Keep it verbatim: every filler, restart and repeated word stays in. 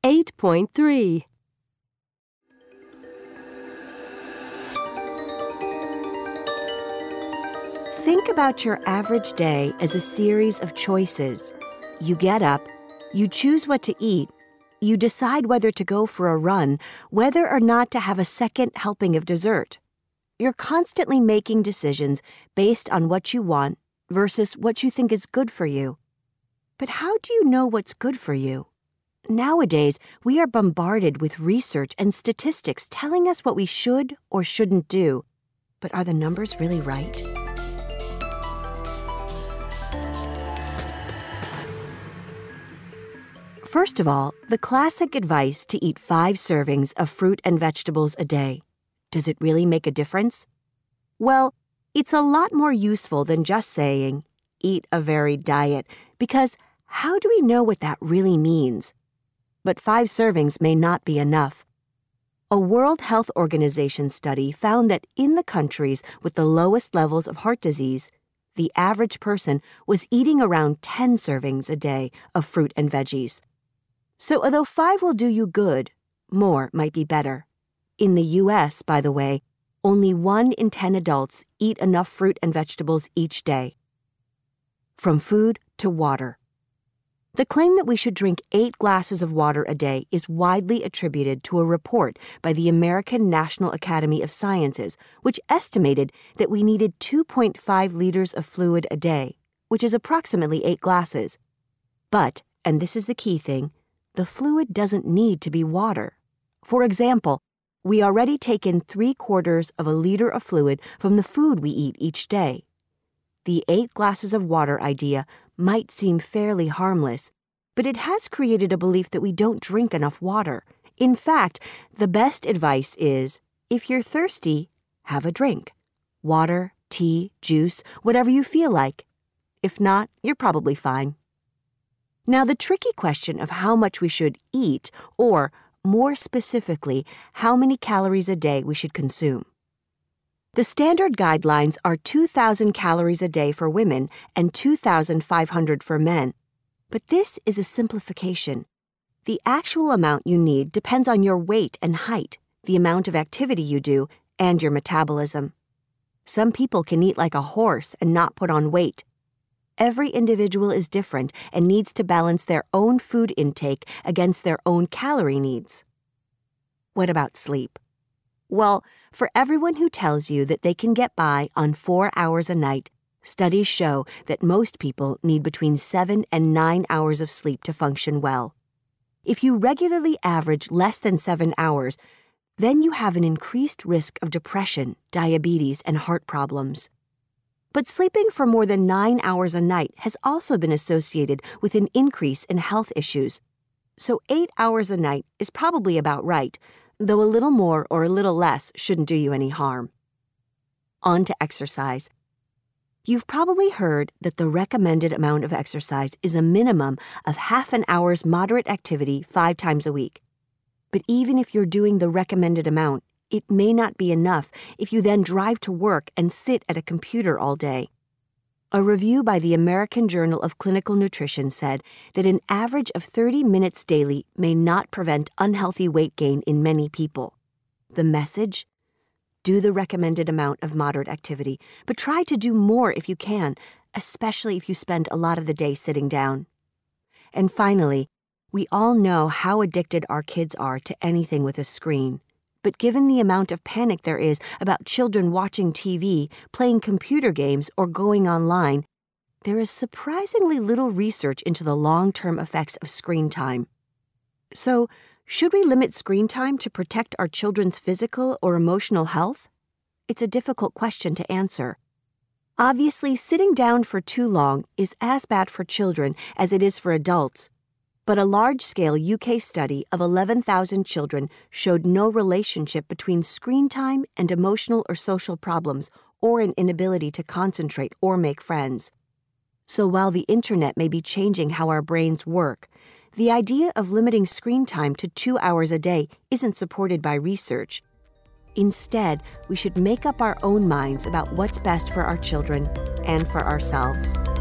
eight point three. Think about your average day as a series of choices. You get up, you choose what to eat, you decide whether to go for a run, whether or not to have a second helping of dessert. You're constantly making decisions based on what you want versus what you think is good for you. But how do you know what's good for you? Nowadays, we are bombarded with research and statistics telling us what we should or shouldn't do. But are the numbers really right? First of all, the classic advice to eat five servings of fruit and vegetables a day. Does it really make a difference? Well, it's a lot more useful than just saying, eat a varied diet, because how do we know what that really means? But five servings may not be enough. A World Health Organization study found that in the countries with the lowest levels of heart disease, the average person was eating around ten servings a day of fruit and veggies. So although five will do you good, more might be better. In the U S, by the way, only one in ten adults eat enough fruit and vegetables each day. From food to water. The claim that we should drink eight glasses of water a day is widely attributed to a report by the American National Academy of Sciences, which estimated that we needed two point five liters of fluid a day, which is approximately eight glasses. But, and this is the key thing, the fluid doesn't need to be water. For example, we already take in three quarters of a liter of fluid from the food we eat each day. The eight glasses of water idea might seem fairly harmless, but it has created a belief that we don't drink enough water. In fact, the best advice is, if you're thirsty, have a drink. Water, tea, juice, whatever you feel like. If not, you're probably fine. Now, the tricky question of how much we should eat, or, more specifically, how many calories a day we should consume. The standard guidelines are two thousand calories a day for women and two thousand five hundred for men. But this is a simplification. The actual amount you need depends on your weight and height, the amount of activity you do, and your metabolism. Some people can eat like a horse and not put on weight. Every individual is different and needs to balance their own food intake against their own calorie needs. What about sleep? Well, for everyone who tells you that they can get by on four hours a night, studies show that most people need between seven and nine hours of sleep to function well. If you regularly average less than seven hours, then you have an increased risk of depression, diabetes, and heart problems. But sleeping for more than nine hours a night has also been associated with an increase in health issues. So eight hours a night is probably about right, though a little more or a little less shouldn't do you any harm. On to exercise. You've probably heard that the recommended amount of exercise is a minimum of half an hour's moderate activity five times a week. But even if you're doing the recommended amount, it may not be enough if you then drive to work and sit at a computer all day. A review by the American Journal of Clinical Nutrition said that an average of thirty minutes daily may not prevent unhealthy weight gain in many people. The message? Do the recommended amount of moderate activity, but try to do more if you can, especially if you spend a lot of the day sitting down. And finally, we all know how addicted our kids are to anything with a screen. But given the amount of panic there is about children watching T V, playing computer games, or going online, there is surprisingly little research into the long-term effects of screen time. So, should we limit screen time to protect our children's physical or emotional health? It's a difficult question to answer. Obviously, sitting down for too long is as bad for children as it is for adults. But a large-scale U K study of eleven thousand children showed no relationship between screen time and emotional or social problems or an inability to concentrate or make friends. So while the internet may be changing how our brains work, the idea of limiting screen time to two hours a day isn't supported by research. Instead, we should make up our own minds about what's best for our children and for ourselves.